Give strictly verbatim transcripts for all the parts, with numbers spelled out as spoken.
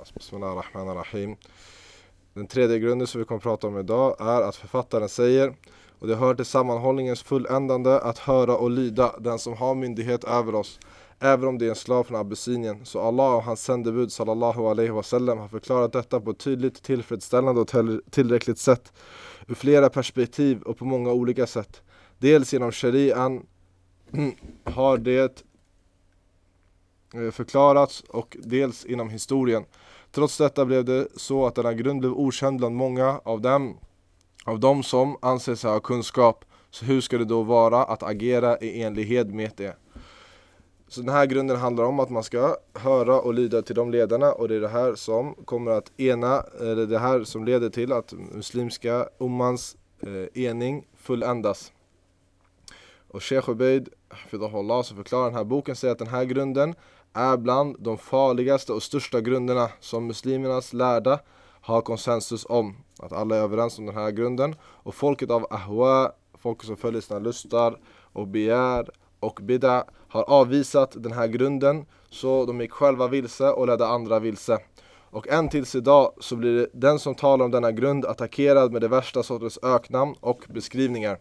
Bismillahirrahmanirrahim. Den tredje grunden som vi kommer att prata om idag är att författaren säger, och det hör till sammanhållningens fulländande, att höra och lyda den som har myndighet över oss, även om det är en slav från Abyssinien. Så Allah och hans sändebud sallallahu alaihi wasallam har förklarat detta på ett tydligt, tillfredsställande och tillräckligt sätt ur flera perspektiv och på många olika sätt. Dels genom shari'an har det förklarats, och dels inom historien. Trots detta blev det så att denna grund blev okänd bland många av dem, av dem som anser sig ha kunskap. Så hur ska det då vara att agera i enlighet med det? Så den här grunden handlar om att man ska höra och lyda till de ledarna, och det är det här som kommer att ena, eller det här som leder till att muslimska ummans eh, ening fulländas. Och Sheikh Ubaid hafidhahullah, som förklarar den här boken, säger att den här grunden är bland de farligaste och största grunderna som muslimernas lärda har konsensus om. Att alla är överens om den här grunden. Och folket av ahwa, folket som följer sina lustar och begär och bid'a, har avvisat den här grunden, så de gick själva vilse och ledde andra vilse. Och än tills idag så blir det den som talar om denna grund attackerad med det värsta sortens öknamn och beskrivningar.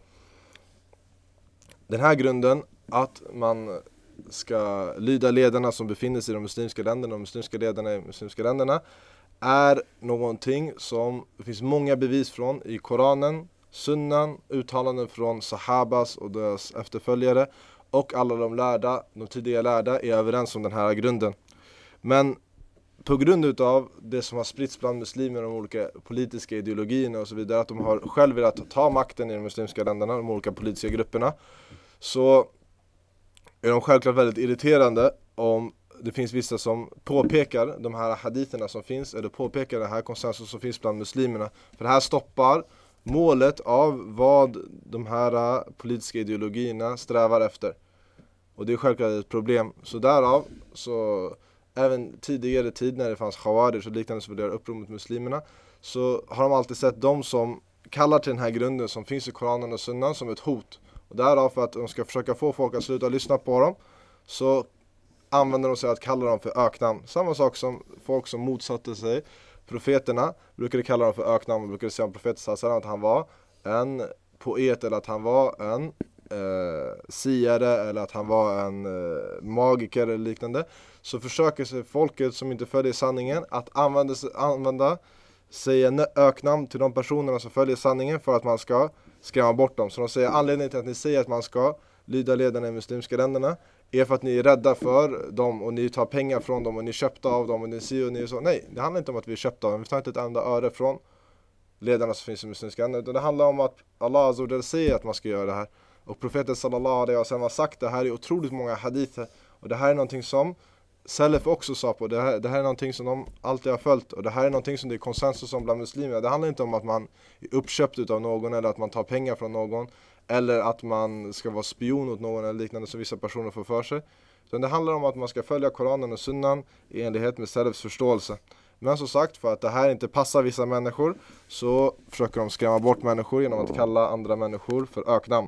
Den här grunden, att man ska lyda ledarna som befinner sig i de muslimska länderna, de muslimska ledarna i de muslimska länderna, är någonting som det finns många bevis från i Koranen, sunnan, uttalanden från sahabas och deras efterföljare, och alla de lärda, de tidiga lärda är överens om den här grunden. Men på grund utav det som har spritts bland muslimer, de olika politiska ideologierna och så vidare, att de har själv velat ta makten i de muslimska länderna, de olika politiska grupperna, så är de självklart väldigt irriterande om det finns vissa som påpekar de här haditherna som finns, eller påpekar det här konsensus som finns bland muslimerna. För det här stoppar målet av vad de här politiska ideologierna strävar efter. Och det är självklart ett problem. Så därav, så även tidigare tid när det fanns khawarij och liknande som vill göra uppror mot muslimerna, så har de alltid sett de som kallar till den här grunden som finns i Koranen och sunnan som ett hot. Och därav, för att de ska försöka få folk att sluta lyssna på dem, så använder de sig att kalla dem för öknamn. Samma sak som folk som motsatte sig profeterna brukade kalla dem för öknamn. Man brukade säga om profeten att han var en poet, eller att han var en eh, siare, eller att han var en eh, magiker eller liknande. Så försöker sig folket som inte följer sanningen att använda, använda säga öknamn till de personerna som följer sanningen för att man ska skrämma bort dem. Så de säger anledningen till att ni säger att man ska lyda ledarna i muslimska länderna är för att ni är rädda för dem, och ni tar pengar från dem, och ni köpta av dem, och ni ser och ni är så. Nej, det handlar inte om att vi är köpta av dem. Vi tar inte ett enda öre från ledarna som finns i muslimska länderna, utan det handlar om att Allah azza wa jalla säger att man ska göra det här. Och profeten sallallahu alaihi wasallam har sagt det här i otroligt många hadither, och det här är någonting som Salaf också sa på. Det här, det här är någonting som de alltid har följt, och det här är någonting som det är konsensus om bland muslimer. Det handlar inte om att man är uppköpt av någon, eller att man tar pengar från någon, eller att man ska vara spion åt någon eller liknande som vissa personer får för sig. Så det handlar om att man ska följa Koranen och sunnan i enlighet med Salafs förståelse. Men som sagt, för att det här inte passar vissa människor, så försöker de skrämma bort människor genom att kalla andra människor för öknamn.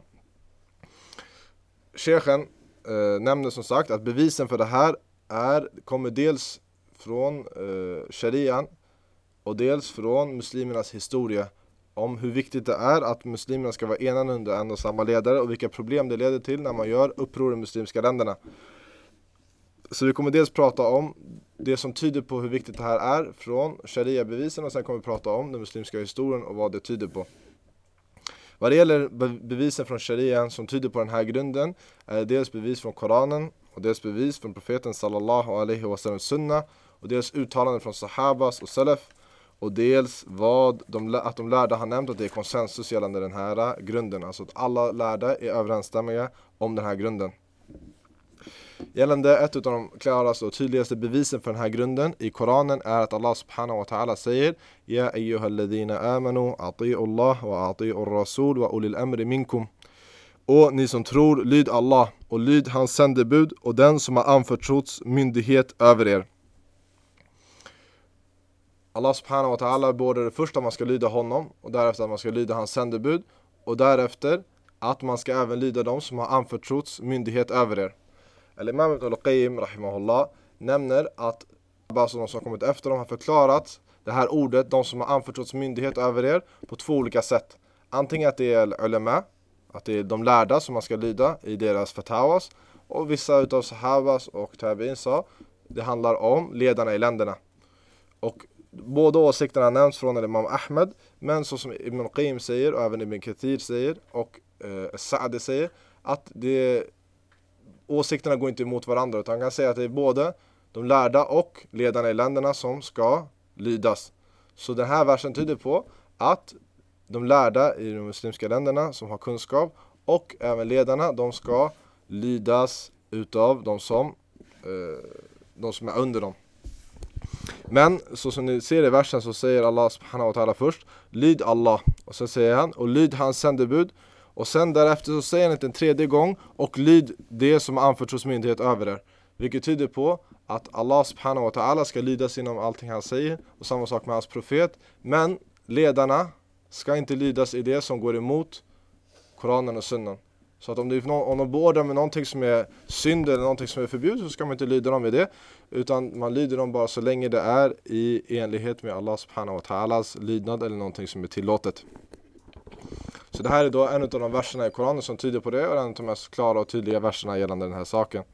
Sheikhen eh, nämnde som sagt att bevisen för det här är, kommer dels från eh, sharian och dels från muslimernas historia, om hur viktigt det är att muslimerna ska vara enade under en och samma ledare, och vilka problem det leder till när man gör uppror i muslimska länderna. Så vi kommer dels prata om det som tyder på hur viktigt det här är från sharia-bevisen, och sen kommer vi prata om den muslimska historien och vad det tyder på. Vad det gäller bevisen från sharian som tyder på den här grunden är det dels bevis från Koranen, och dels bevis från profeten sallallahu alaihi wasallam sunna, och dels uttalanden från sahabas och salaf, och dels vad de, att de lärda har nämnt att det är konsensus gällande den här grunden. Alltså att alla lärda är överensstämmiga om den här grunden. Gällande ett av de klaraste och tydligaste bevisen för den här grunden i Koranen är att Allah subhanahu wa ta'ala säger: Ja ayyuhalladhina amanu ati'u Allah wa ati'u rasul wa ulil amri minkum. Och ni som tror, lyd Allah och lyd hans sändebud och den som har anförtrotts myndighet över er. Allah subhanahu wa ta'ala både det första man ska lyda honom, och därefter att man ska lyda hans sändebud, och därefter att man ska även lyda dem som har anförtrotts myndighet över er. Al-Imam Ibn al-Qayyim rahimahullah nämner att Abbas och de som har kommit efter dem har förklarat det här ordet, de som har anförtrotts myndighet över er, på två olika sätt. Antingen att det är ulema, att det är de lärda som man ska lyda i deras fatawas, och vissa utav sahabas och tabi'in sa det handlar om ledarna i länderna. Och båda åsikterna nämns från Imam Ahmed, men så som Ibn Qayyim säger och även Ibn Kathir säger och eh, Sa'di säger att det, åsikterna går inte emot varandra, utan man kan säga att det är både de lärda och ledarna i länderna som ska lydas. Så den här versen tyder på att de lärda i de muslimska länderna som har kunskap och även ledarna, de ska lydas utav de som, eh, de som är under dem. Men så som ni ser i versen så säger Allah subhanahu wa ta'ala först lyd Allah, och sen säger han och lyd hans sändebud, och sen därefter så säger han inte en tredje gång och lyd det som anförtros myndighet över er, vilket tyder på att Allah subhanahu wa ta'ala ska lydas inom allting han säger, och samma sak med hans profet, men ledarna ska inte lydas i det som går emot Koranen och sunnan. Så att om, det är någon, om de beordrar med någonting som är synd eller någonting som är förbjudet, så ska man inte lyda dem i det, utan man lyder dem bara så länge det är i enlighet med Allah subhanahu wa ta'alas lydnad eller någonting som är tillåtet. Så det här är då en av de verserna i Koranen som tyder på det, och en av de mest klara och tydliga verserna gällande den här saken.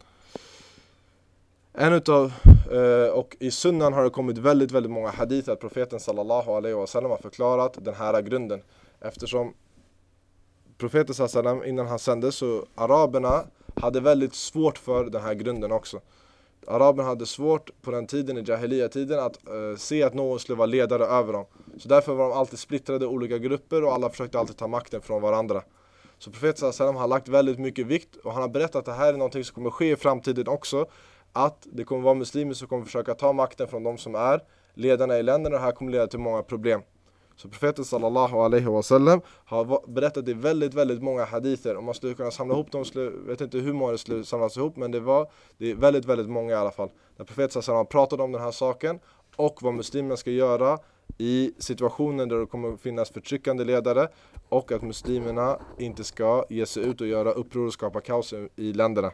En utav, och i sunnan har det kommit väldigt, väldigt många hadith att profeten sallallahu alaihi wa sallam har förklarat den här grunden. Eftersom profeten sallallahu alaihi wa sallam innan han sändes, så araberna hade väldigt svårt för den här grunden också. Araberna hade svårt på den tiden, i jahiliya-tiden, att uh, se att någon skulle vara ledare över dem. Så därför var de alltid splittrade i olika grupper, och alla försökte alltid ta makten från varandra. Så profeten sallallahu alaihi wa sallam har lagt väldigt mycket vikt, och han har berättat att det här är någonting som kommer ske i framtiden också. Att det kommer vara muslimer som kommer försöka ta makten från de som är ledarna i länderna, och det här kommer leda till många problem. Så profeten sallallahu alaihi wa sallam har berättat i väldigt, väldigt många hadither. Om man skulle kunna samla ihop dem, skulle, vet inte hur många det skulle samlas ihop, men det var det är väldigt, väldigt många i alla fall. Där profeten sallallahu alaihi wa sallam pratade om den här saken och vad muslimerna ska göra i situationen där det kommer finnas förtryckande ledare, och att muslimerna inte ska ge sig ut och göra uppror och skapa kaos i länderna.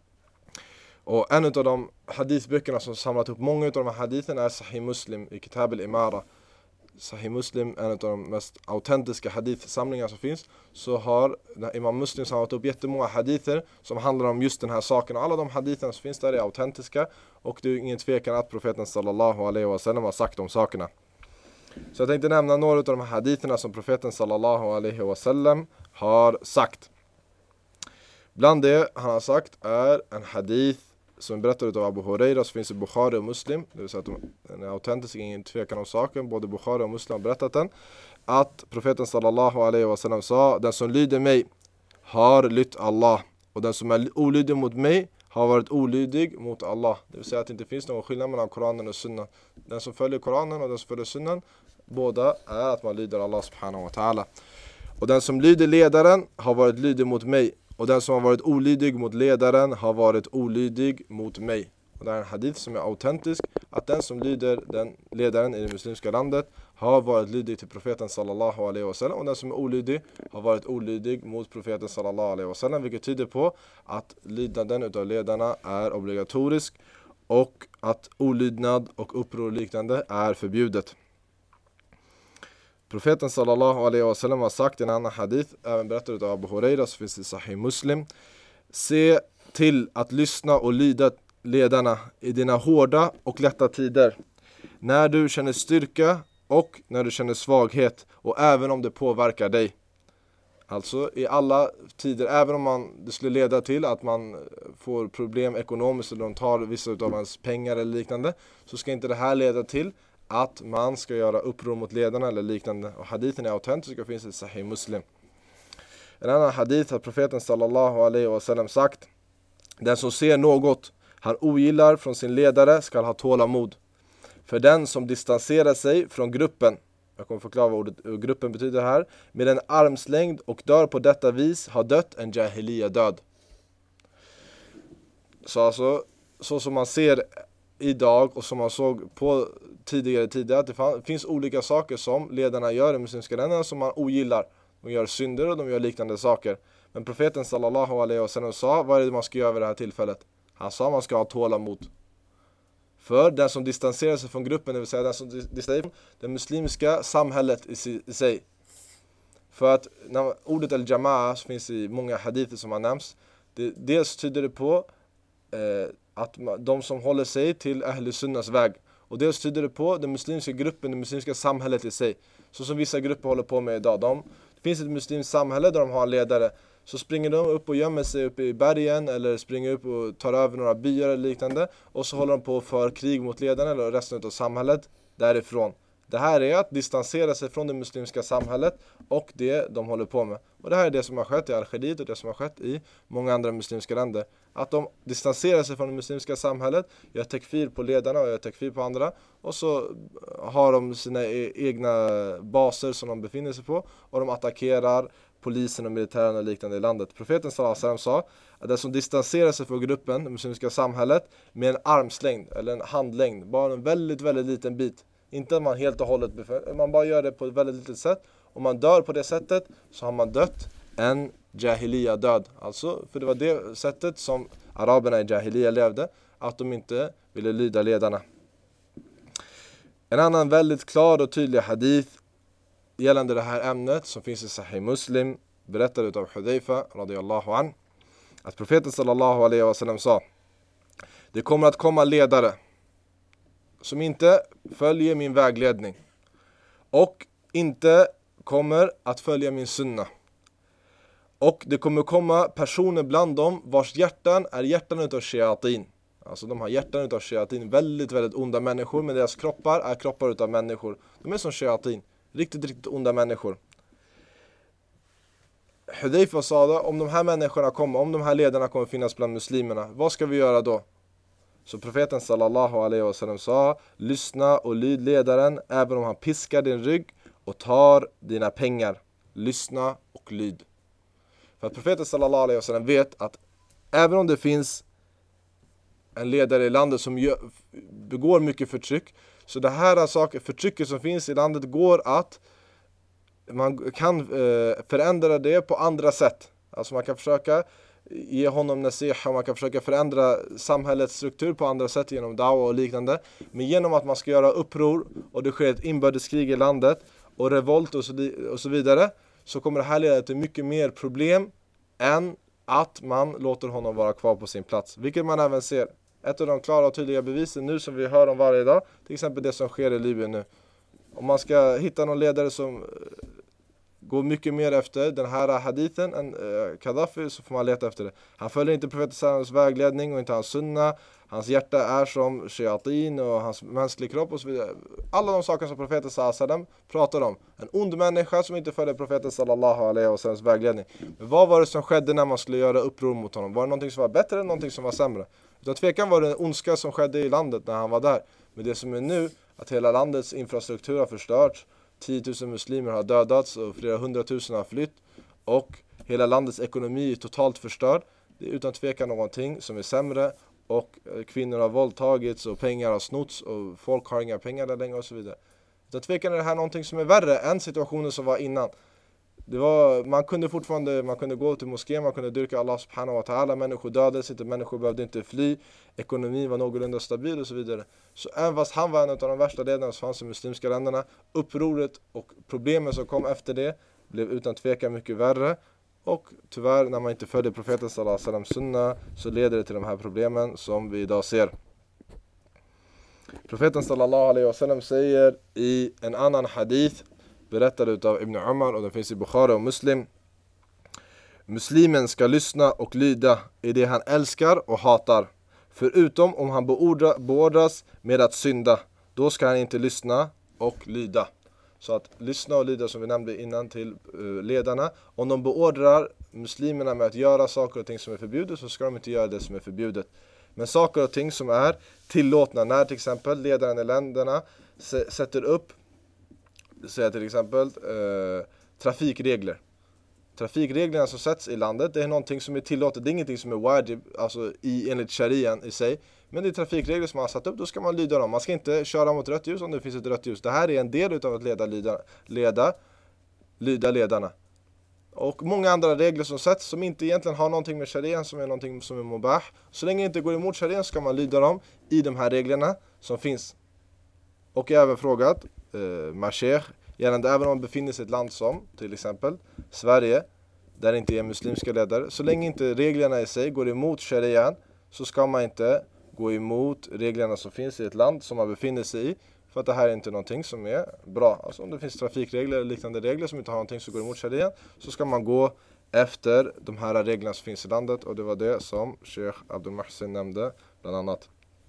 Och en av de hadithböckerna som samlat upp många av de här haditherna är Sahih Muslim i Kitab al-Imara. Sahih Muslim är en av de mest autentiska hadithsamlingar som finns. Så har Imam Muslim samlat upp jättemånga hadither som handlar om just den här saken. Och alla de haditherna som finns där är autentiska, och det är ingen tvekan att profeten sallallahu alaihi wa sallam har sagt de sakerna. Så jag tänkte nämna några av de här haditherna som profeten sallallahu alaihi wa sallam har sagt. Bland det han har sagt är en hadith som berättar av Abu Huraira, som finns i Bukhari och Muslim. Det vill säga att den är autentisk, ingen tvekan om saken. Både Bukhari och Muslim har berättat den. Att profeten sallallahu alaihi wa sallam sa: den som lyder mig har lytt Allah, och den som är olydig mot mig har varit olydig mot Allah. Det vill säga att det inte finns någon skillnad mellan Koranen och sunnan. Den som följer Koranen och den som följer sunnan, båda är att man lyder Allah subhanahu wa ta'ala. Och den som lyder ledaren har varit lydig mot mig, och den som har varit olydig mot ledaren har varit olydig mot mig. Och det är en hadith som är autentisk, att den som lyder den ledaren i det muslimska landet har varit lydig till profeten sallallahu alaihi wa sallam, och den som är olydig har varit olydig mot profeten sallallahu alaihi wa sallam, vilket tyder på att lydnaden utav ledarna är obligatorisk, och att olydnad och uppror liknande är förbjudet. Profeten sallallahu alaihi wa sallam har sagt i en annan hadith, även berättad av Abu Huraira, som finns i Sahih Muslim: se till att lyssna och lyda ledarna i dina hårda och lätta tider, när du känner styrka och när du känner svaghet, och även om det påverkar dig. Alltså i alla tider, även om man, det skulle leda till att man får problem ekonomiskt, eller de tar vissa av ens pengar eller liknande, så ska inte det här leda till att man ska göra uppror mot ledarna eller liknande. Och hadithen är autentisk och finns i Sahih Muslim. En annan hadith har profeten sallallahu alaihi wa sallam sagt: den som ser något han ogillar från sin ledare ska ha tålamod. För den som distanserar sig från gruppen, jag kommer förklara vad ordet gruppen betyder här, med en armslängd och dör på detta vis har dött en jahiliya död. Så alltså, så som man ser idag och som man såg på tidigare tider, att det finns olika saker som ledarna gör i muslimska länderna som man ogillar. De gör synder och de gör liknande saker. Men profeten sallallahu alaihi wa sallam sa: vad är det man ska göra vid det här tillfället? Han sa man ska ha tålamod. för den som distanserar sig från gruppen, det vill säga den som distanserar sig från det muslimska samhället i, i sig. För att när ordet al-jama'a finns i många hadither som har nämnts, det, dels tyder det på eh, att de som håller sig till Ahl Sunnas väg, och dels tyder det på den muslimska gruppen, det muslimska samhället i sig. Så som vissa grupper håller på med idag. De, det finns ett muslimskt samhälle där de har en ledare. Så springer de upp och gömmer sig uppe i bergen eller springer upp och tar över några byar eller liknande. Och så håller de på för krig mot ledarna eller resten av samhället därifrån. Det här är att distansera sig från det muslimska samhället och det de håller på med. Och det här är det som har skett i Algeriet och det som har skett i många andra muslimska länder. Att de distanserar sig från det muslimska samhället, gör takfir på ledarna och gör takfir på andra. Och så har de sina egna baser som de befinner sig på och de attackerar polisen och militären och liknande i landet. Profeten sallallahu alaihi wasallam sa att den som distanserar sig från gruppen, det muslimska samhället, med en armslängd eller en handlängd, bara en väldigt, väldigt liten bit. Inte att man helt och hållet beför, man bara gör det på ett väldigt litet sätt. Om man dör på det sättet så har man dött en jahiliya död. Alltså, för det var det sättet som araberna i jahiliya levde, att de inte ville lyda ledarna. En annan väldigt klar och tydlig hadith gällande det här ämnet som finns i Sahih Muslim, berättad utav Hudayfa radiyallahu an, att profeten sallallahu alaihi wasallam sa: det kommer att komma ledare som inte följer min vägledning och inte kommer att följa min sunna. Och det kommer komma personer bland dem vars hjärtan är hjärtan utav shayatin. Alltså de har hjärtan utav shayatin, väldigt, väldigt onda människor, men deras kroppar är kroppar utav människor. De är som shayatin, riktigt, riktigt onda människor. Hudayfa sa då, om de här människorna kommer, om de här ledarna kommer finnas bland muslimerna, vad ska vi göra då? Så profeten sallallahu alaihi wasallam sa: lyssna och lyd ledaren även om han piskar din rygg och tar dina pengar. Lyssna och lyd. För att profeten sallallahu alaihi wasallam vet att även om det finns en ledare i landet som gör, begår mycket förtryck, så det här saker, förtrycket som finns i landet går att man kan eh, förändra det på andra sätt. Alltså man kan försöka ge honom nasiha, man kan försöka förändra samhällets struktur på andra sätt genom dawa och liknande. Men genom att man ska göra uppror och det sker ett inbördeskrig i landet och revolt och så, och så vidare, så kommer det här leda till mycket mer problem än att man låter honom vara kvar på sin plats. Vilket man även ser. Ett av de klara och tydliga bevisen nu som vi hör om varje dag, till exempel det som sker i Libyen nu. Om man ska hitta någon ledare som går mycket mer efter den här hadithen än uh, Gaddafi, så får man leta efter det. Han följer inte profetens vägledning och inte hans sunna. Hans hjärta är som shayatin och hans mänskliga kropp och så vidare. Alla de saker som profeten sallallahu alaihi wasallam pratar om. En ond människa som inte följer profeten sallallahu alaihi wasallams vägledning. Men vad var det som skedde när man skulle göra uppror mot honom? Var det någonting som var bättre eller någonting som var sämre? Utan tvekan var det en ondska som skedde i landet när han var där. Men det som är nu, att hela landets infrastruktur har förstörts, tio tusen muslimer har dödats och flera hundratusen har flytt och hela landets ekonomi är totalt förstörd. Det är utan tvekan någonting som är sämre och kvinnor har våldtagits och pengar har snotts och folk har inga pengar där längre och så vidare. Utan tvekan är det här någonting som är värre än situationen som var innan. Det var, man kunde fortfarande man kunde gå till moskén, man kunde dyrka Allah subhanahu wa ta'ala, människor dödades inte, människor behövde inte fly, ekonomin var någorlunda stabil och så vidare. Så även fast han var en av de värsta ledarna som fanns i muslimska länderna, upproret och problemen som kom efter det blev utan tvekan mycket värre. Och tyvärr, när man inte följer profeten sallallahu alaihi wasallam sunna, så leder det till de här problemen som vi idag ser. Profeten sallallahu alaihi wasallam säger i en annan hadith, berättad utav Ibn Umar, och den finns i Bukhari och Muslim: muslimen ska lyssna och lyda i det han älskar och hatar, förutom om han beordra, beordras med att synda. Då ska han inte lyssna och lyda. Så att lyssna och lyda, som vi nämnde innan, till uh, ledarna. Om de beordrar muslimerna med att göra saker och ting som är förbjudet, så ska de inte göra det som är förbjudet. Men saker och ting som är tillåtna, när till exempel ledaren i länderna s- sätter upp säger till exempel eh, trafikregler. Trafikreglerna som sätts i landet, det är någonting som är tillåtet. Det är ingenting som är wajib, alltså i, enligt sharian i sig. Men det är trafikregler som man har satt upp, då ska man lyda dem. Man ska inte köra mot rött ljus om det finns ett rött ljus. Det här är en del utav att leda, lyda, leda, lyda ledarna. och många andra regler som sätts som inte egentligen har någonting med sharian, som är någonting som är mubah. Så länge det inte går emot sharian ska man lyda dem i de här reglerna som finns. Och jag har även frågat eh, Masheikh, gällande även om man befinner sig i ett land som till exempel Sverige, där det inte är muslimska ledare, så länge inte reglerna i sig går emot sharian, så ska man inte gå emot reglerna som finns i ett land som man befinner sig i, för att det här är inte någonting som är bra. Alltså om det finns trafikregler eller liknande regler som inte har någonting som går emot sharian, så ska man gå efter de här reglerna som finns i landet. Och det var det som Sheikh Abdul Muhsin nämnde bland annat.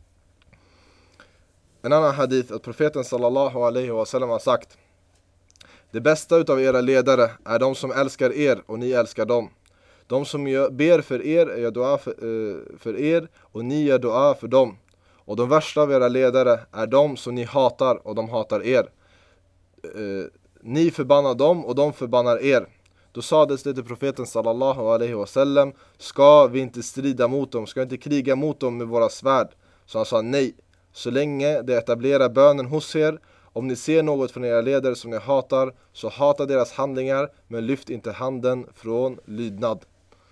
En annan hadith, att profeten sallallahu alaihi wa sallam har sagt: det bästa utav era ledare är de som älskar er och ni älskar dem. De som ber för er gör dua för, uh, för er och ni gör dua för dem. Och de värsta av era ledare är de som ni hatar och de hatar er. Uh, ni förbannar dem och de förbannar er. Då sades det till profeten sallallahu alaihi wa sallam: ska vi inte strida mot dem? Ska vi inte kriga mot dem med våra svärd? Så han sa nej. Så länge det etablerar bönen hos er, om ni ser något från era ledare som ni hatar, så hata deras handlingar, men lyft inte handen från lydnad.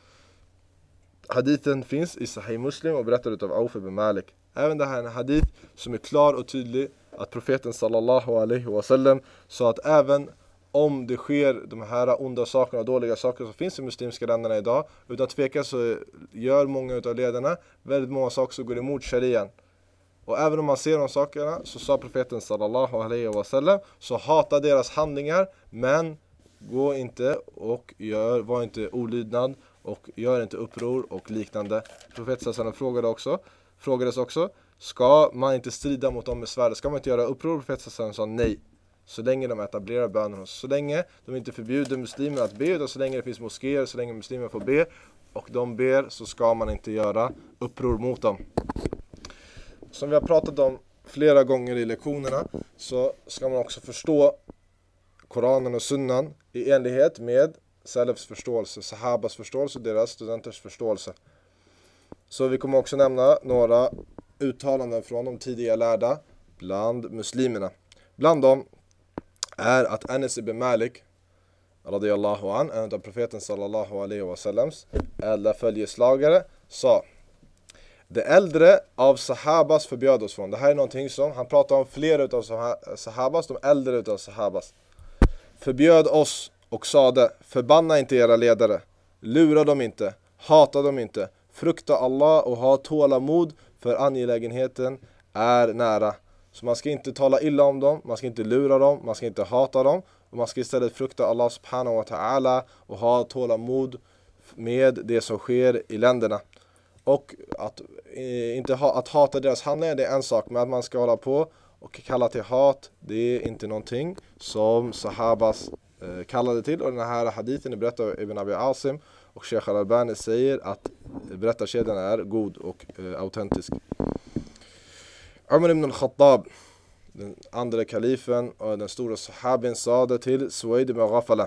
Hadithen finns i Sahih Muslim och berättad utav Auf ibn Malik. Även det här är en hadith som är klar och tydlig, att profeten sallallahu alaihi wa sallam sa att även om det sker de här onda sakerna och dåliga saker som finns i muslimska länderna idag, utan tveka så gör många utav ledarna väldigt många saker som går emot sharian. Och även om man ser de sakerna, så sa profeten sallallahu alaihi wa sallam, så hata deras handlingar, men gå inte och gör, var inte olydnad och gör inte uppror och liknande. Profeten sallallahu alaihi wa sallam frågade också, frågades också, ska man inte strida mot dem med svärd? Ska man inte göra uppror? Profeten sallallahu alaihi wa sallam sa nej. Så länge de etablerar bönen, så länge de inte förbjuder muslimer att be, utan så länge det finns moskéer, så länge muslimer får be och de ber, så ska man inte göra uppror mot dem. Som vi har pratat om flera gånger i lektionerna, så ska man också förstå Koranen och Sunnan i enlighet med Salafs förståelse, Sahabas förståelse och deras studenters förståelse. Så vi kommer också nämna några uttalanden från de tidiga lärda bland muslimerna. Bland dem är att Anas ibn Malik radiyallahu an, en av profeten sallallahu alaihi wa sallams äldre följeslagare, sa: det äldre av sahabas förbjöd oss från. Det här är någonting som han pratar om, flera utav sahabas, de äldre utav sahabas förbjöd oss och sade: förbanna inte era ledare, lura dem inte, hata dem inte, frukta Allah och ha tålamod, för angelägenheten är nära. Så man ska inte tala illa om dem, man ska inte lura dem, man ska inte hata dem, och man ska istället frukta Allah subhanahu wa ta'ala och ha tålamod med det som sker i länderna. Och att, eh, inte ha, att hata deras handlingar, det är en sak, men att man ska hålla på och kalla till hat, det är inte någonting som sahabas eh, kallade till. Och den här hadithen är berättad av Ibn Abi Asim, och Sheikh Al-Albani säger att berättarkedjan är god och eh, autentisk. Umar ibn al-Khattab, den andra kalifen och den stora sahabin, sade till Suwaid ibn Ghafala: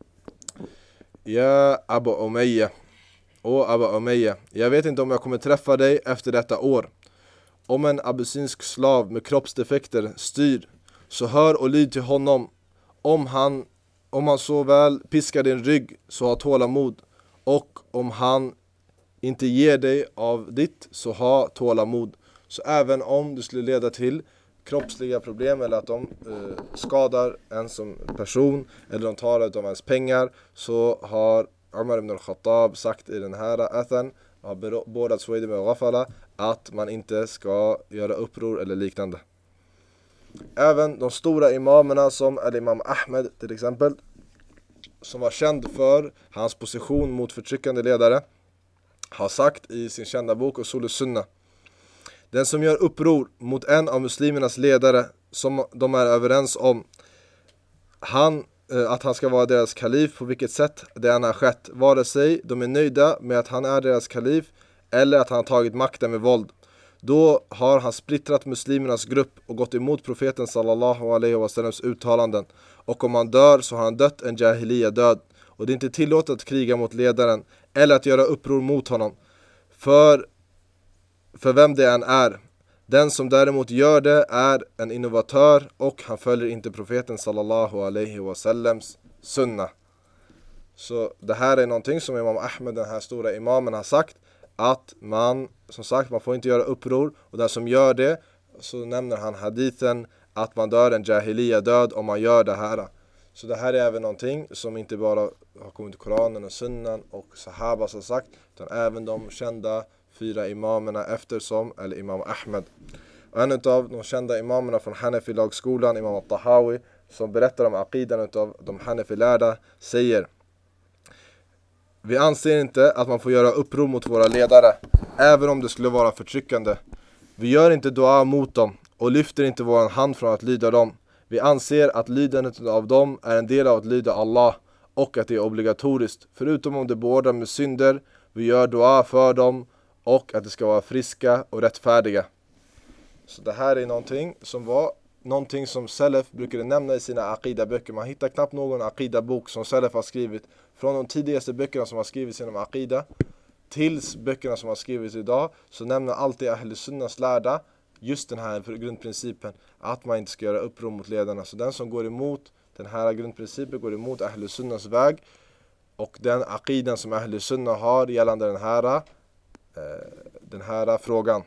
ja Abu Umayya, och Abu Umayya, jag vet inte om jag kommer träffa dig efter detta år. Om en abessinsk slav med kroppsdefekter styr, så hör och lyd till honom. Om han, om han så väl piskar din rygg, så ha tålamod. Och om han inte ger dig av ditt, så ha tålamod. Så även om det skulle leda till kroppsliga problem, eller att de eh, skadar en som person, eller de tar ut av ens pengar, så har Umar ibn al-Khattab sagt i den här athan, har båda Suwaid ibn Ghafala, att man inte ska göra uppror eller liknande. Även de stora imamerna som Al-Imam Ahmed till exempel, som var känd för hans position mot förtryckande ledare, har sagt i sin kända bok Usul Sunnah: den som gör uppror mot en av muslimernas ledare som de är överens om han, att han ska vara deras kalif, på vilket sätt det än har skett, vare sig de är nöjda med att han är deras kalif eller att han har tagit makten med våld, då har han splittrat muslimernas grupp och gått emot profeten sallallahu alaihi wa sallams uttalanden. Och om han dör, så har han dött en jahiliya död. Och det är inte tillåtet att kriga mot ledaren eller att göra uppror mot honom, för, för vem det än är. Den som däremot gör det är en innovatör, och han följer inte profeten sallallahu alaihi wa sallams sunna. Så det här är någonting som Imam Ahmed, den här stora imamen, har sagt. Att man, som sagt, man får inte göra uppror. Och den som gör det, så nämner han hadithen att man dör en jahiliya död om man gör det här. Så det här är även någonting som inte bara har kommit i Koranen och Sunnan och Sahabas har sagt, utan även de kända fyra imamerna eftersom, eller Imam Ahmed. Och en av de kända imamerna från Hanafi-lagskolan, Imam al-Tahawi, som berättar om aqidan av de Hanafi-lärda, säger: vi anser inte att man får göra uppror mot våra ledare, även om det skulle vara förtryckande. Vi gör inte dua mot dem och lyfter inte vår hand från att lyda dem. Vi anser att lydandet av dem är en del av att lyda Allah och att det är obligatoriskt, förutom om det beordrar med synder. Vi gör dua för dem och att det ska vara friska och rättfärdiga. Så det här är någonting som var någonting som Salaf brukade nämna i sina aqida-böcker. Man hittar knappt någon aqida-bok som Salaf har skrivit, från de tidigaste böckerna som har skrivits inom aqida tills böckerna som har skrivits idag, så nämner alltid Ahl Sunnas lärda just den här grundprincipen att man inte ska göra uppror mot ledarna. Så den som går emot den här grundprincipen går emot Ahl Sunnas väg, och den aqidan som Ahl Sunna har gällande den här eh, den här frågan.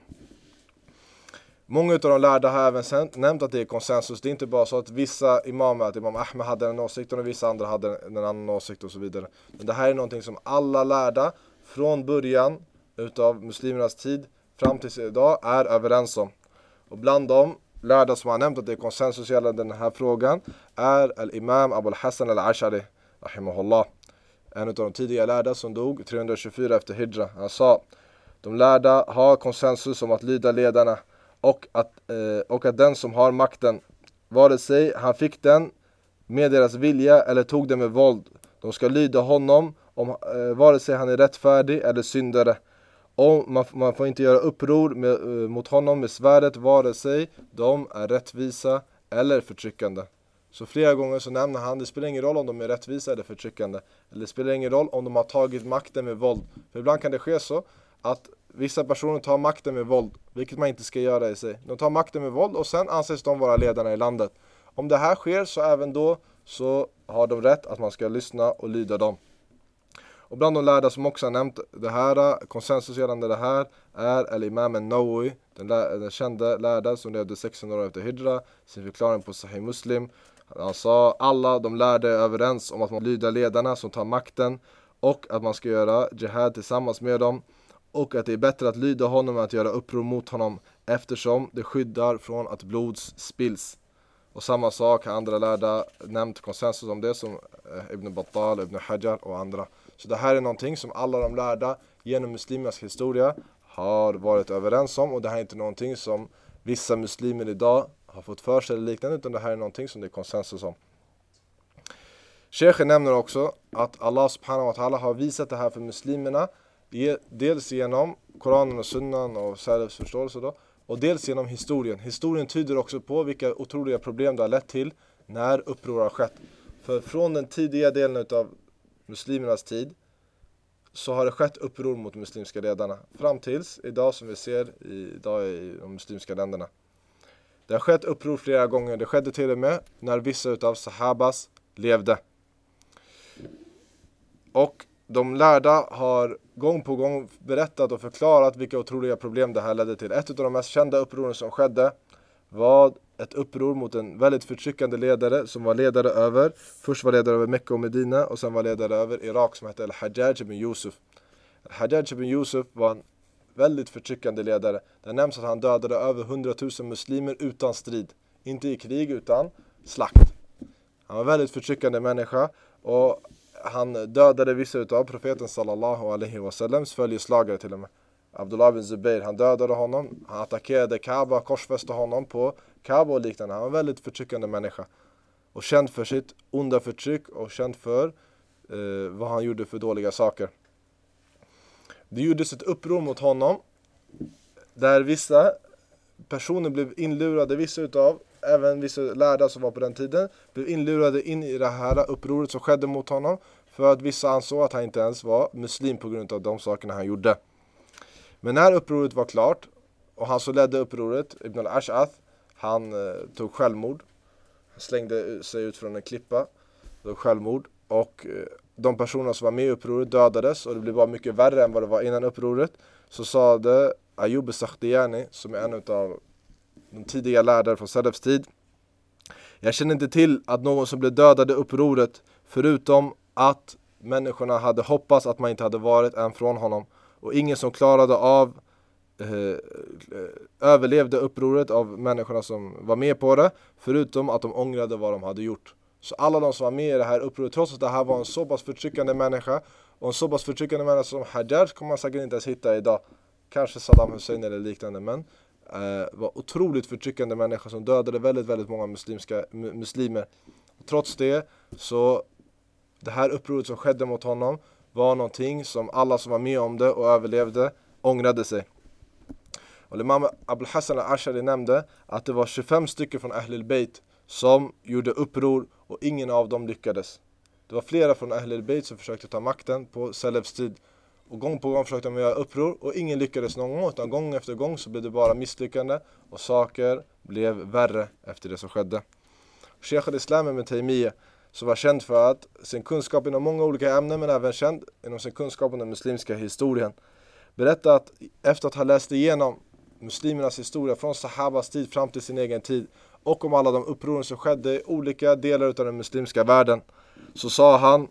Många av de lärda har även nämnt att det är konsensus. Det är inte bara så att vissa imamer, att Imam Ahmed hade en åsikt och vissa andra hade en annan åsikt och så vidare. Men det här är någonting som alla lärda från början utav muslimernas tid fram till idag är överens om. Och bland de lärda som har nämnt att det är konsensus gällande den här frågan är al-Imam Abu al-Hasan al-Ash'ari, rahimahullah. En av de tidiga lärda som dog trehundratjugofyra efter hijra. Han sa: de lärda har konsensus om att lyda ledarna och att, eh, och att den som har makten, vare sig han fick den med deras vilja eller tog den med våld, de ska lyda honom om, eh, vare sig han är rättfärdig eller syndare. Och man, man får inte göra uppror med, eh, mot honom med svärdet, vare sig de är rättvisa eller förtryckande. Så flera gånger så nämner han, det spelar ingen roll om de är rättvisa eller förtryckande, eller det spelar ingen roll om de har tagit makten med våld. För ibland kan det ske så att vissa personer tar makten med våld, vilket man inte ska göra i sig. De tar makten med våld och sen anses de vara ledarna i landet. Om det här sker, så även då så har de rätt att man ska lyssna och lyda dem. Och bland de lärda som också har nämnt det här, konsensus gällande det här, är al-Imam al-Nawawi, den, den kända lärda som levde sexhundra år efter hijra, sin förklaring på Sahih Muslim. Han sa: alla de lärde är överens om att man lyder ledarna som tar makten och att man ska göra jihad tillsammans med dem, och att det är bättre att lyda honom än att göra uppror mot honom, eftersom det skyddar från att blod spills. Och samma sak har andra lärda nämnt konsensus om det, som Ibn Battal, Ibn Hajar och andra. Så det här är någonting som alla de lärda genom muslimernas historia har varit överens om, och det här är inte någonting som vissa muslimer idag har fått för sig eller liknande, utan det här är någonting som det är konsensus om. Sheikhen nämner också att Allah subhanahu wa ta'ala har visat det här för muslimerna, dels genom Koranen och Sunnan och Salafs förståelse då, och dels genom historien. Historien tyder också på vilka otroliga problem det har lett till när uppror har skett. För från den tidiga delen av muslimernas tid så har det skett uppror mot muslimska ledarna, fram tills idag, som vi ser idag i de muslimska länderna. Det har skett uppror flera gånger. Det skedde till och med när vissa utav sahabas levde. Och de lärda har gång på gång berättat och förklarat vilka otroliga problem det här ledde till. Ett av de mest kända upproren som skedde var ett uppror mot en väldigt förtryckande ledare som var ledare över, först var ledare över Mekka och Medina och sen var ledare över Irak, som hette Al-Hajjaj ibn Yusuf. Al-Hajjaj ibn Yusuf var en väldigt förtryckande ledare. Det nämns att han dödade över hundratusen muslimer utan strid. Inte i krig utan slakt. Han var en väldigt förtryckande människa, och han dödade vissa utav profeten sallallahu alaihi wasallams följeslagare till och med. Abdullah bin Zubair, han dödade honom. Han attackerade Kaaba, korsfäste honom på Kaaba och liknande. Han var en väldigt förtryckande människa. Och känd för sitt onda förtryck och känd för eh, vad han gjorde för dåliga saker. Det gjordes ett uppror mot honom där vissa personer blev inlurade, vissa utav, även vissa lärda som var på den tiden, blev inlurade in i det här upproret som skedde mot honom, för att vissa ansåg att han inte ens var muslim på grund av de sakerna han gjorde. Men när upproret var klart, och han som ledde upproret, Ibn al-Ash'ath, han eh, tog självmord. Han slängde sig ut från en klippa, tog självmord, och eh, de personer som var med i upproret dödades och det blev bara mycket värre än vad det var innan upproret, så sa det Ayyub as-Sakhtiyani, som är en av de tidiga lärare från Salafs tid: jag känner inte till att någon som blev dödad i upproret, förutom att människorna hade hoppats att man inte hade varit en från honom, och ingen som klarade av eh, överlevde upproret av människorna som var med på det, förutom att de ångrade vad de hade gjort. Så alla de som var med i det här upproret, trots att det här var en så pass förtryckande människa, och en så pass förtryckande människa som Hajjaj kommer man säkert inte ens hitta idag, kanske Saddam Hussein eller liknande, men eh, var otroligt förtryckande människa som dödade väldigt, väldigt många muslimska, muslimer. Och trots det, så det här upproret som skedde mot honom var någonting som alla som var med om det och överlevde ångrade sig. Och Imam Abul Hassan al-Ashari nämnde att det var tjugofem stycken från Ahlul Bayt som gjorde uppror och ingen av dem lyckades. Det var flera från Ahlul Bayt som försökte ta makten på Salafs tid, och gång på gång försökte de göra uppror och ingen lyckades någon gång, utan gång efter gång så blev det bara misslyckande och saker blev värre efter det som skedde. Sheikh al-Islam Ibn Taymiyyah, som var känd för att sin kunskap inom många olika ämnen, men även känd inom sin kunskap om den muslimska historien, berättade att efter att ha läst igenom muslimernas historia från Sahabas tid fram till sin egen tid, och om alla de upproren som skedde i olika delar av den muslimska världen, så sa han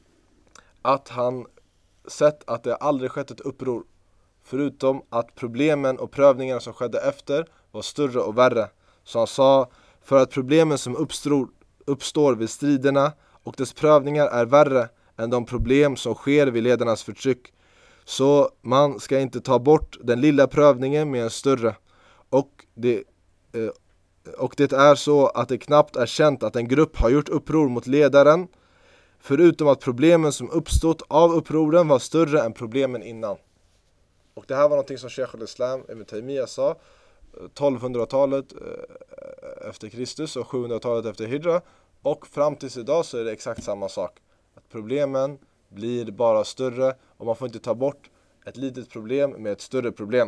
att han sett att det aldrig skett ett uppror, förutom att problemen och prövningarna som skedde efter var större och värre. Så han sa, för att problemen som uppstår, uppstår vid striderna och dess prövningar är värre än de problem som sker vid ledarnas förtryck, så man ska inte ta bort den lilla prövningen med en större. Och det, eh, och det är så att det knappt är känt att en grupp har gjort uppror mot ledaren, förutom att problemen som uppstått av upproren var större än problemen innan. Och det här var någonting som Sheikh al-Islam Ibn Taymiyyah sa tolvhundratalet efter Kristus och sjuhundratalet efter Hijra, och fram tills idag så är det exakt samma sak. Att problemen blir bara större, och man får inte ta bort ett litet problem med ett större problem.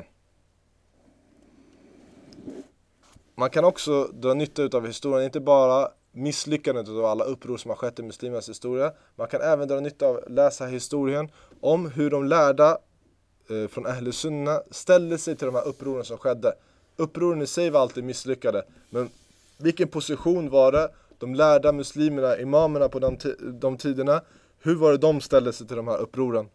Man kan också dra nytta av historien, inte bara misslyckandet av alla uppror som har skett i muslimernas historia. Man kan även dra nytta av att läsa historien om hur de lärda eh, från Ahl Sunna ställde sig till de här upproren som skedde. Upproren i sig var alltid misslyckade, men vilken position var det de lärda muslimerna, imamerna på de, t- de tiderna, hur var det de ställde sig till de här upproren?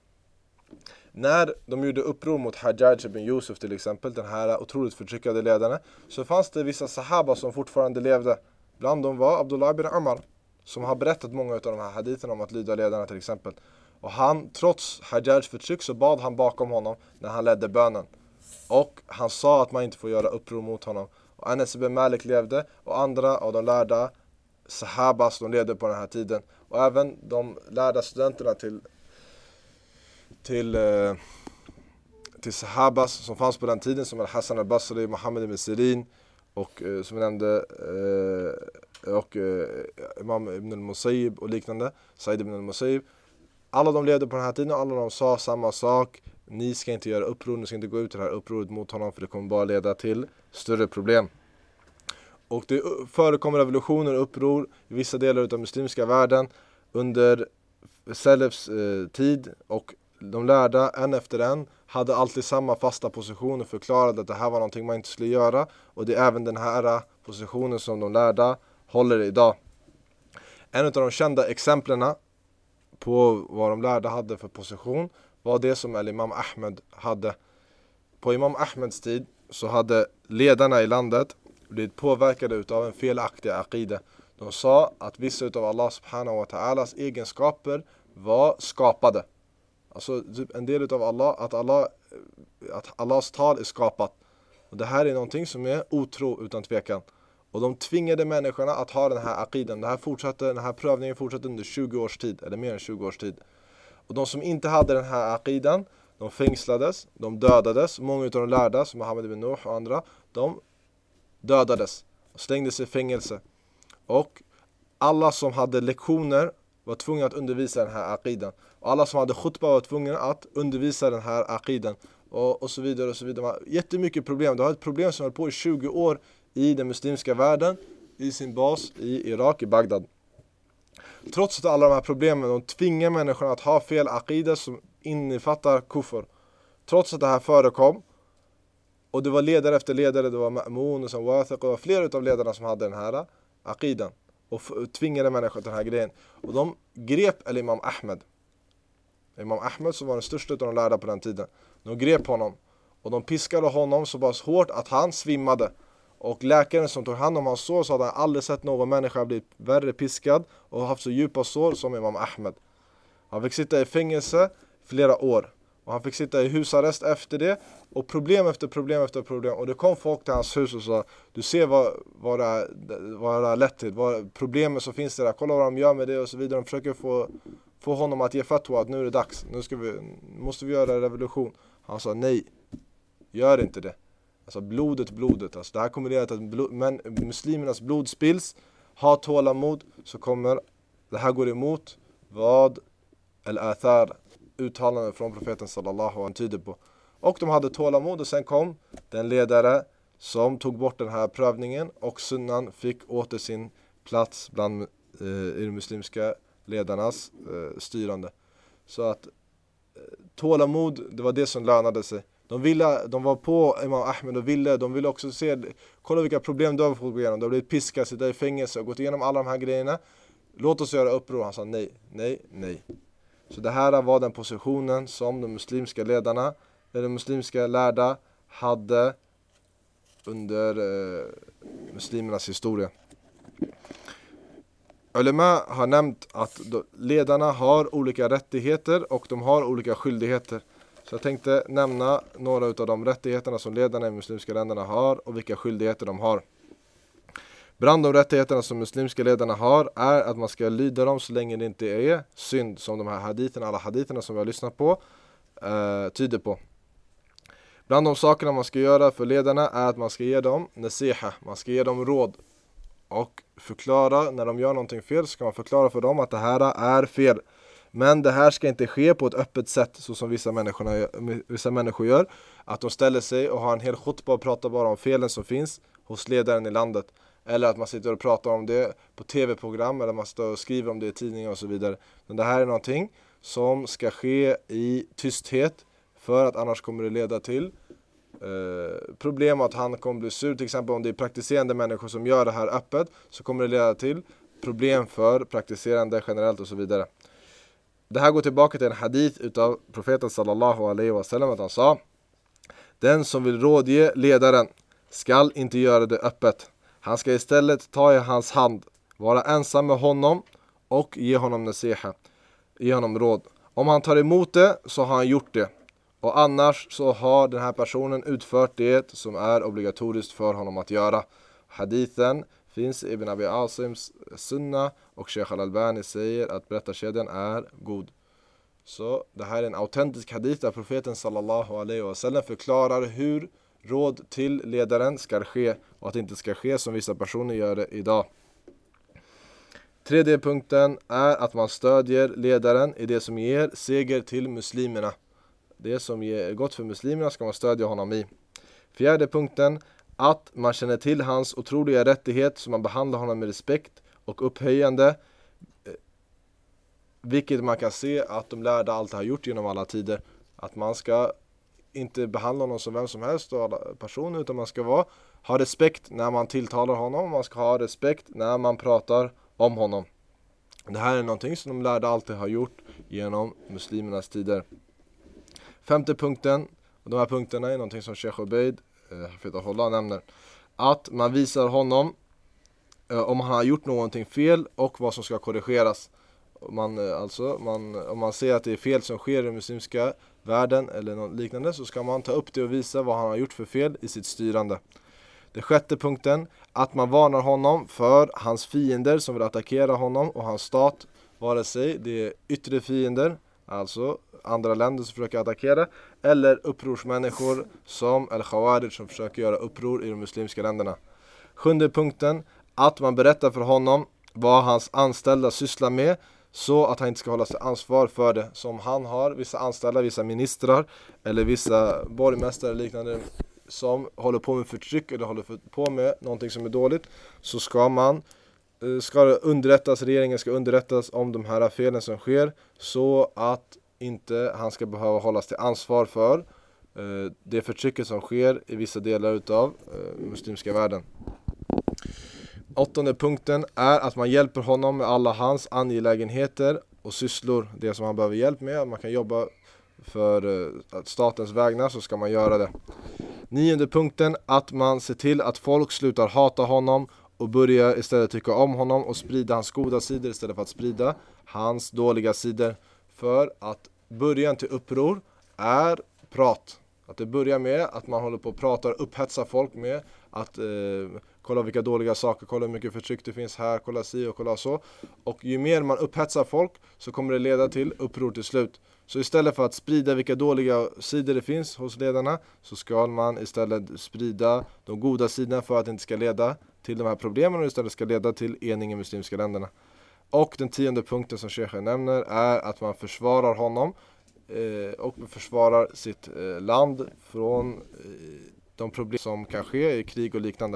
När de gjorde uppror mot Hajjaj ibn Yusuf till exempel, den här otroligt förtryckade ledaren, så fanns det vissa sahaba som fortfarande levde. Bland dem var Abdullah ibn Umar, som har berättat många av de här haditherna om att lyda ledarna till exempel. Och han, trots Hajjajs förtryck, så bad han bakom honom när han ledde bönen. Och han sa att man inte får göra uppror mot honom. Och Anas ibn Malik levde, och andra av de lärda sahabas, de levde på den här tiden. Och även de lärda studenterna till till, eh, till sahabas som fanns på den tiden, som Al-Hassan al-Basri, Muhammad ibn Sirin, och eh, som jag nämnde eh, och eh, Imam ibn al-Musayyib och liknande, Said ibn al-Musayyib. Alla de levde på den här tiden, och alla de sa samma sak: ni ska inte göra uppror, ni ska inte gå ut i det här upproret mot honom, för det kommer bara leda till större problem. Och det förekommer revolutioner och uppror i vissa delar av muslimska världen under Salafs eh, tid, och de lärda, en efter en, hade alltid samma fasta position och förklarade att det här var någonting man inte skulle göra. Och det är även den här positionen som de lärda håller idag. En av de kända exemplen på vad de lärda hade för position var det som Imam Ahmed hade. På Imam Ahmeds tid så hade ledarna i landet blivit påverkade av en felaktig aqida. De sa att vissa av Allah subhanahu wa ta'alas egenskaper var skapade. Alltså en del av Allah, att, Allah, att Allahs tal är skapat. Och det här är någonting som är otro utan tvekan. Och de tvingade människorna att ha den här aqiden. Det här fortsatte, den här prövningen fortsatte under tjugo års tid, eller mer än tjugo års tid. Och de som inte hade den här aqiden, de fängslades, de dödades. Många av de lärda, som Muhammad ibn Nuh och andra, de dödades och stängdes i fängelse. Och alla som hade lektioner var tvungna att undervisa den här aqidan. Och alla som hade khutbah var tvungna att undervisa den här aqidan. Och, och så vidare och så vidare. Det var jättemycket problem. Det var ett problem som höll på i tjugo år i den muslimska världen, i sin bas i Irak, i Bagdad. Trots att alla de här problemen, de tvingar människorna att ha fel aqida som innefattar kufr. Trots att det här förekom, och det var ledare efter ledare, det var Ma'mun och sen Wathiq, och det var flera av ledarna som hade den här aqidan och f- tvingade människor till den här grejen. Och de grep eller Imam Ahmed. Imam Ahmed som var den största av de lärda på den tiden. De grep honom och de piskade honom så pass hårt att han svimmade. Och läkaren som tog hand om hans sår så hade han aldrig sett någon människa bli värre piskad och haft så djupa sår som Imam Ahmed. Han fick sitta i fängelse flera år. Och han fick sitta i husarrest efter det. Och problem efter problem efter problem. Och det kom folk till hans hus och sa: du ser vad, vad, det, är, vad det har lett till. Vad problemen som finns där. Kolla vad de gör med det och så vidare. De försöker få, få honom att ge fatwa att nu är det dags. Nu ska vi, måste vi göra en revolution. Han sa nej. Gör inte det. Alltså blodet, blodet. Alltså det här kommer leda till att blod, men, muslimernas blod spills. Ha tålamod, så kommer det här går emot vad al-athar, uttalanden från profeten sallallahu alaihi tyder på. Och de hade tålamod och sen kom den ledare som tog bort den här prövningen och sunnan fick åter sin plats bland eh, i de muslimska ledarnas eh, styrande. Så att eh, tålamod, det var det som lönade sig. De ville, de var på Imam Ahmed och ville, de ville också se, kolla vilka problem du har fått gå igenom. Du har blivit piskad, sitta i fängelse och gått igenom alla de här grejerna. Låt oss göra uppror. Han sa nej, nej, nej. Så det här var den positionen som de muslimska ledarna, eller de muslimska lärda hade under eh, muslimernas historia. Ulema har nämnt att ledarna har olika rättigheter och de har olika skyldigheter. Så jag tänkte nämna några av de rättigheterna som ledarna i muslimska länderna har och vilka skyldigheter de har. Bland de rättigheterna som muslimska ledarna har är att man ska lyda dem så länge det inte är synd, som de här haditerna, alla haditerna som vi har lyssnat på eh, tyder på. Bland de sakerna man ska göra för ledarna är att man ska ge dem nasiha, man ska ge dem råd och förklara när de gör någonting fel, ska man förklara för dem att det här är fel. Men det här ska inte ske på ett öppet sätt så som vissa, vissa människor gör. Att de ställer sig och har en hel khutba och pratar bara om felen som finns hos ledaren i landet. Eller att man sitter och pratar om det på tv-program eller man står och skriver om det i tidningar och så vidare. Men det här är någonting som ska ske i tysthet, för att annars kommer det leda till eh, problem att han kommer bli sur. Till exempel om det är praktiserande människor som gör det här öppet, så kommer det leda till problem för praktiserande generellt och så vidare. Det här går tillbaka till en hadith utav profeten sallallahu alaihi wasallam, att han sa: den som vill rådge ledaren skall inte göra det öppet. Han ska istället ta i hans hand, vara ensam med honom och ge honom nasiha, ge honom råd. Om han tar emot det så har han gjort det. Och annars så har den här personen utfört det som är obligatoriskt för honom att göra. Hadithen finns i Ibn Abi Asims sunna och Sheikh Al-Albani säger att berättarkedjan är god. Så det här är en autentisk hadith där profeten sallallahu alaihi wasallam förklarar hur råd till ledaren ska ske och att det inte ska ske som vissa personer gör det idag. Tredje punkten är att man stödjer ledaren i det som ger seger till muslimerna. Det som ger gott för muslimerna ska man stödja honom i. Fjärde punkten, att man känner till hans otroliga rättighet, så man behandlar honom med respekt och upphöjande, vilket man kan se att de lärda alltid har gjort genom alla tider. Att man ska inte behandla honom som vem som helst och alla personer, utan man ska vara, ha respekt när man tilltalar honom, man ska ha respekt när man pratar om honom. Det här är någonting som de lärda alltid har gjort genom muslimernas tider. Femte punkten, och de här punkterna är någonting som Sheikh Ubaid eh, nämner, att man visar honom eh, om han har gjort någonting fel och vad som ska korrigeras. Man, eh, alltså, man, om man ser att det är fel som sker i den muslimska världen eller något liknande, så ska man ta upp det och visa vad han har gjort för fel i sitt styrande. Det sjätte punkten, att man varnar honom för hans fiender som vill attackera honom och hans stat, vare sig det är yttre fiender, alltså andra länder som försöker attackera, eller upprorsmänniskor som al-Khawarij som försöker göra uppror i de muslimska länderna. Sjunde punkten, att man berättar för honom vad hans anställda sysslar med, så att han inte ska hålla sig ansvar för det. Som han har vissa anställda, vissa ministrar eller vissa borgmästare eller liknande som håller på med förtryck eller håller på med någonting som är dåligt, så ska man ska underrättas, regeringen ska underrättas om de här felen som sker, så att inte han ska behöva hållas till ansvar för eh, det förtrycket som sker i vissa delar utav eh, muslimska världen. Åttonde punkten är att man hjälper honom med alla hans angelägenheter och sysslor, det som han behöver hjälp med. Man kan jobba för eh, statens vägnar, så ska man göra det. Nionde punkten, att man ser till att folk slutar hata honom och börjar istället tycka om honom och sprida hans goda sidor istället för att sprida hans dåliga sidor. För att början till uppror är prat. Att det börjar med att man håller på och pratar, upphetsar folk med att eh, kolla vilka dåliga saker, kolla hur mycket förtryck det finns här, kolla si och kolla så. Och ju mer man upphetsar folk så kommer det leda till uppror till slut. Så istället för att sprida vilka dåliga sidor det finns hos ledarna, så ska man istället sprida de goda sidorna för att det inte ska leda till de här problemen och istället ska leda till ening i muslimska länderna. Och den tionde punkten som Sheikhen nämner är att man försvarar honom eh, och försvarar sitt eh, land från eh, de problem som kan ske i krig och liknande.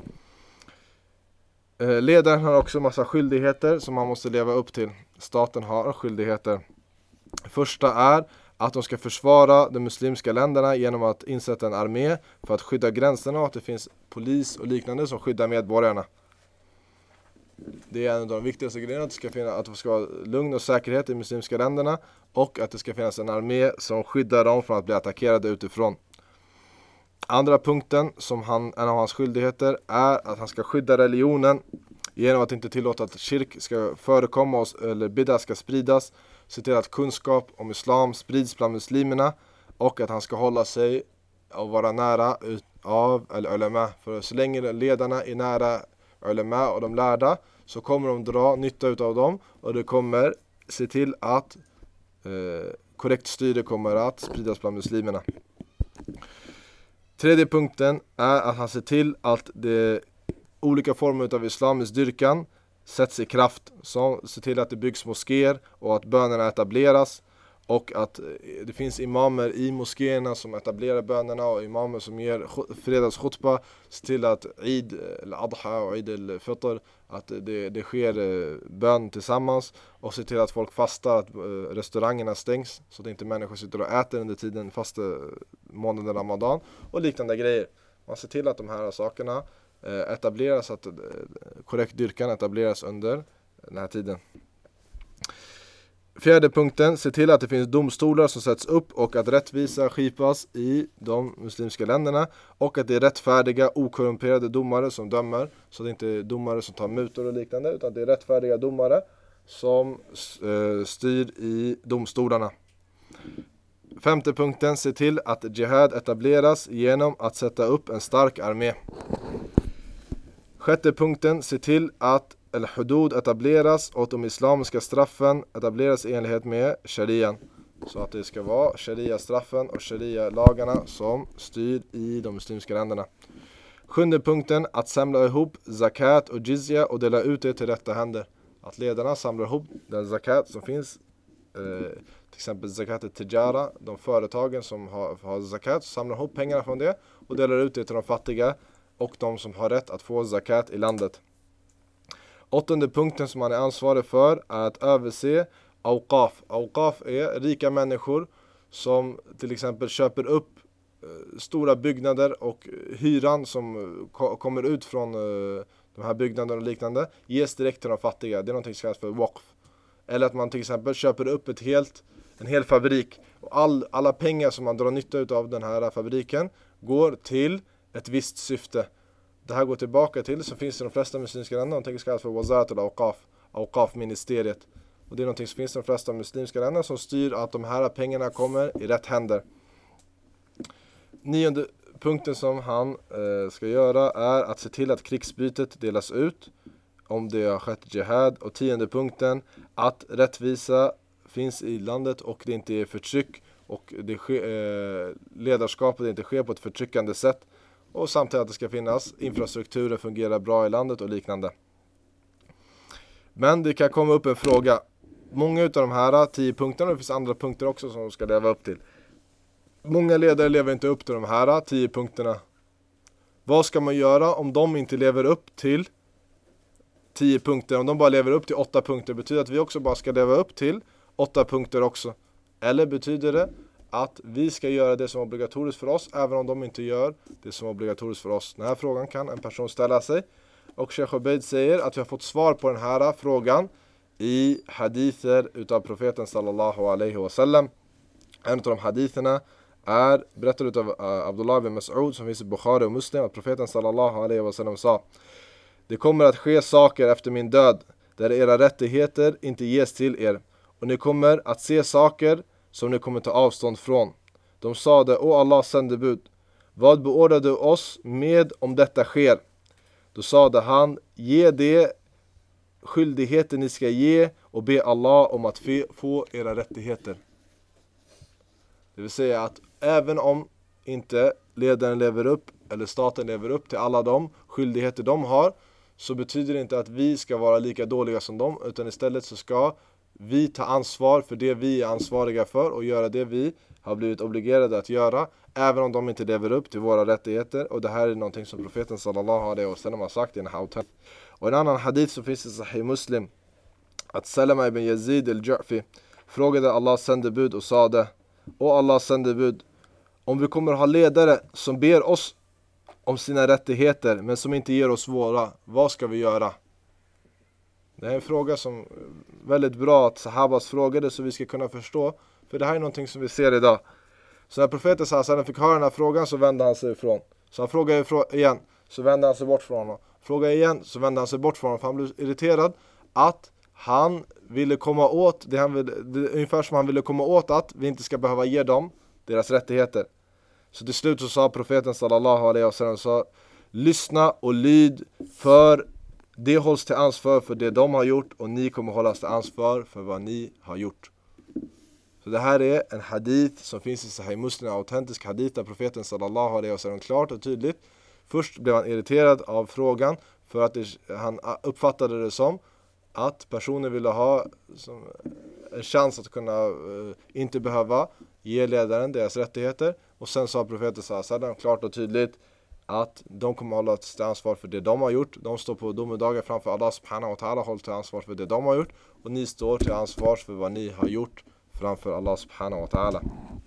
Eh, ledaren har också massa skyldigheter som man måste leva upp till. Staten har skyldigheter. Första är att de ska försvara de muslimska länderna genom att insätta en armé för att skydda gränserna och att det finns polis och liknande som skyddar medborgarna. Det är en av de viktigaste grejerna, att det ska finnas, att det ska vara lugn och säkerhet i muslimska länderna och att det ska finnas en armé som skyddar dem från att bli attackerade utifrån. Andra punkten som han, en av hans skyldigheter är att han ska skydda religionen genom att inte tillåta att kyrk ska förekomma eller bidda ska spridas. Se till att kunskap om islam sprids bland muslimerna och att han ska hålla sig och vara nära av eller ulema. För så länge ledarna är nära ulema och de lärda, så kommer de dra nytta av dem och det kommer se till att eh, korrekt styre kommer att spridas bland muslimerna. Tredje punkten är att han ser till att det olika former av islamisk dyrkan sätts i kraft, som ser till att det byggs moskéer och att bönerna etableras och att det finns imamer i moskéerna som etablerar bönerna och imamer som ger fredags khutba, se till att Eid eller Adha och Eid al-Fitr, att det, det sker bön tillsammans och se till att folk fastar, att restaurangerna stängs så att inte människor sitter och äter under tiden fasta månaden Ramadan och liknande grejer. Man ser till att de här sakerna etableras, att korrekt dyrkan etableras under den här tiden. Fjärde punkten, se till att det finns domstolar som sätts upp och att rättvisa skipas i de muslimska länderna och att det är rättfärdiga, okorrumperade domare som dömer, så det inte är domare som tar mutor och liknande, utan det är rättfärdiga domare som eh, styr i domstolarna. Femte punkten, se till att jihad etableras genom att sätta upp en stark armé. Sjätte punkten, se till att al-hudud etableras och att de islamiska straffen etableras i enlighet med sharian. Så att det ska vara sharia-straffen och sharia-lagarna som styr i de muslimska länderna. Sjunde punkten, att samla ihop zakat och jizya och dela ut det till rätta händer. Att ledarna samlar ihop den zakat som finns, eh, till exempel zakat tijara, de företagen som har, har zakat, samlar ihop pengarna från det och delar ut det till de fattiga och de som har rätt att få zakat i landet. Åttonde punkten som man är ansvarig för är att överse awqaf. Awqaf är rika människor som till exempel köper upp eh, stora byggnader och hyran som ko- kommer ut från eh, de här byggnaderna och liknande ges direkt till de fattiga. Det är någonting som kallas för waqf. Eller att man till exempel köper upp ett helt, en hel fabrik och all, alla pengar som man drar nytta av den här fabriken går till ett visst syfte. Det här går tillbaka till, så finns det i de flesta muslimska länder någonting som kallas för wazarat eller awqaf, awqaf-ministeriet. Och det är någonting som finns i de flesta muslimska länder som styr att de här pengarna kommer i rätt händer. Nionde punkten som han eh, ska göra är att se till att krigsbytet delas ut om det har skett jihad. Och tionde punkten, att rättvisa finns i landet och det inte är förtryck och det sker, eh, ledarskapet inte sker på ett förtryckande sätt. Och samtidigt att det ska finnas infrastrukturen fungerar bra i landet och liknande. Men det kan komma upp en fråga. Många av de här tio punkterna, och det finns andra punkter också som de ska leva upp till. Många ledare lever inte upp till de här tio punkterna. Vad ska man göra om de inte lever upp till tio punkter, om de bara lever upp till åtta punkter, betyder att vi också bara ska leva upp till åtta punkter också? Eller betyder det att vi ska göra det som är obligatoriskt för oss även om de inte gör det som är obligatoriskt för oss? Den här frågan kan en person ställa sig. Och Sheikh Ubaid säger att vi har fått svar på den här frågan i hadither utav profeten sallallahu alaihi wasallam. En av de haditherna är berättad utav uh, Abdullah bin Mas'ud som finns i Bukhari och Muslim, att profeten sallallahu alaihi wasallam sa: det kommer att ske saker efter min död där era rättigheter inte ges till er, och ni kommer att se saker som ni kommer ta avstånd från. De sade: Åh Allahs sändebud, vad beordrar du oss med om detta sker? Då sade han: ge det skyldigheter ni ska ge och be Allah om att få era rättigheter. Det vill säga att även om inte ledaren lever upp eller staten lever upp till alla de skyldigheter de har, så betyder det inte att vi ska vara lika dåliga som dem, utan istället så ska vi ta ansvar för det vi är ansvariga för och göra det vi har blivit obligerade att göra, även om de inte lever upp till våra rättigheter. Och det här är någonting som profeten sallallahu alaihi wasallam har sagt i en hadith. Och en annan hadith som finns i Sahih Muslim, att Salama ibn Yazid al-Ju'fi frågade Allahs sändebud och sade: Åh Allahs sändebud, om vi kommer ha ledare som ber oss om sina rättigheter men som inte ger oss våra, vad ska vi göra? Det är en fråga som är väldigt bra att sahabas frågade, så vi ska kunna förstå, för det här är någonting som vi ser idag. Så när profeten sallallahu alaihi wasallam fick höra den här frågan, så vände han sig ifrån. Så han frågade igen, så vände han sig bort från honom. Frågade igen, så vände han sig bort från honom, för han blev irriterad att han ville komma åt det han ville, det, ungefär som han ville komma åt att vi inte ska behöva ge dem deras rättigheter. Så till slut så sa profeten sallallahu alaihi wasallam, så lyssna och lyd, för det hålls till ansvar för det de har gjort, och ni kommer hållas till ansvar för vad ni har gjort. Så det här är en hadith som finns i Sahih Muslim, en autentisk hadith där profeten sallallahu alaihi wasallam klart och tydligt, först blev han irriterad av frågan för att det, han uppfattade det som att personer ville ha som en chans att kunna uh, inte behöva ge ledaren deras rättigheter. Och sen sa profeten sallallahu alaihi wasallam klart och tydligt att de kommer hålla till ansvar för det de har gjort. De står på domedagar framför Allah subhanahu wa ta'ala, håller till ansvar för det de har gjort, och ni står till ansvar för vad ni har gjort framför Allah subhanahu wa ta'ala.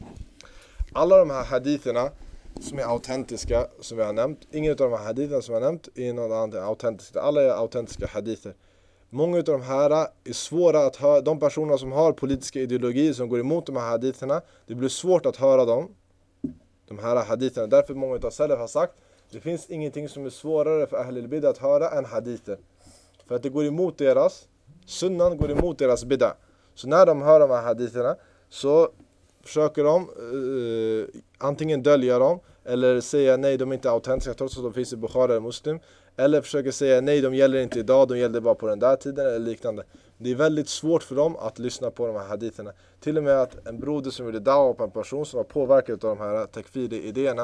Alla de här haditherna som är autentiska, som vi har nämnt, ingen av de här haditherna som vi har nämnt är något annat än autentiska. Alla är autentiska hadither. Många av de här är svåra att höra. De personer som har politiska ideologier som går emot de här haditherna, det blir svårt att höra dem, de här haditherna. Därför många av salaf har sagt, det finns ingenting som är svårare för Ahlul Bid'ah att höra än hadither. För att det går emot deras, sunnan går emot deras bid'ah. Så när de hör de här haditherna, så försöker de uh, antingen dölja dem, eller säga nej, de är inte autentiska trots att de finns i Bukhari och Muslim. Eller försöker säga nej, de gäller inte idag, de gällde bara på den där tiden eller liknande. Det är väldigt svårt för dem att lyssna på de här haditherna. Till och med att en broder som gjorde dawa på en person som var påverkad av de här takfiri-idéerna,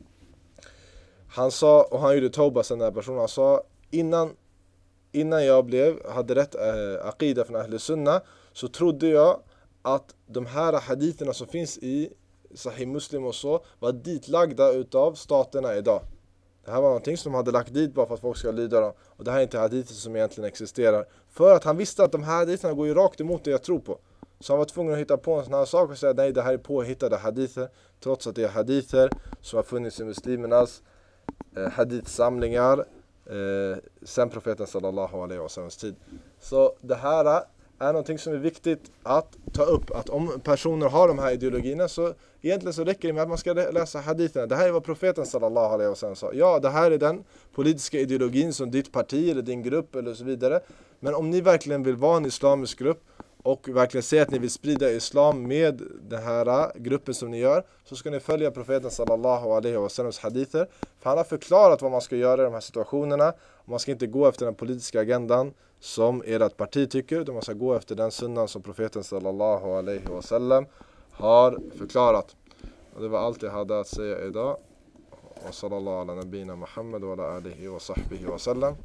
han sa, och han gjorde tauba sen den här personen, han sa: innan, innan jag blev, hade rätt äh, aqida från Ahl Sunnah, så trodde jag att de här haditherna som finns i Sahih Muslim och så var ditlagda utav staterna idag. Det här var någonting som de hade lagt dit bara för att folk ska lyda dem. Och det här är inte hadither som egentligen existerar. För att han visste att de här haditherna går ju rakt emot det jag tror på. Så han var tvungen att hitta på en sån här sak och säga nej, det här är påhittade hadither. Trots att det är hadither som har funnits i muslimernas eh, hadithsamlingar eh, sen profeten sallallahu alaihi wasallams tid. Så det här är någonting som är viktigt att ta upp. Att om personer har de här ideologierna, så egentligen så räcker det med att man ska läsa haditherna. Det här är vad profeten sallallahu alaihi wasallam sa. Ja, det här är den politiska ideologin som ditt parti eller din grupp eller så vidare. Men om ni verkligen vill vara en islamisk grupp och verkligen säga att ni vill sprida islam med den här gruppen som ni gör, så ska ni följa profeten sallallahu alaihi wasallams hadither. För han har förklarat vad man ska göra i de här situationerna. Man ska inte gå efter den politiska agendan som ert parti tycker, utan man ska gå efter den sunnan som profeten sallallahu alaihi wasallam har förklarat. Och det var allt jag hade att säga idag. Och sallallahu ala nabina Muhammad wa ala alihi wa sahbihi wa sallam.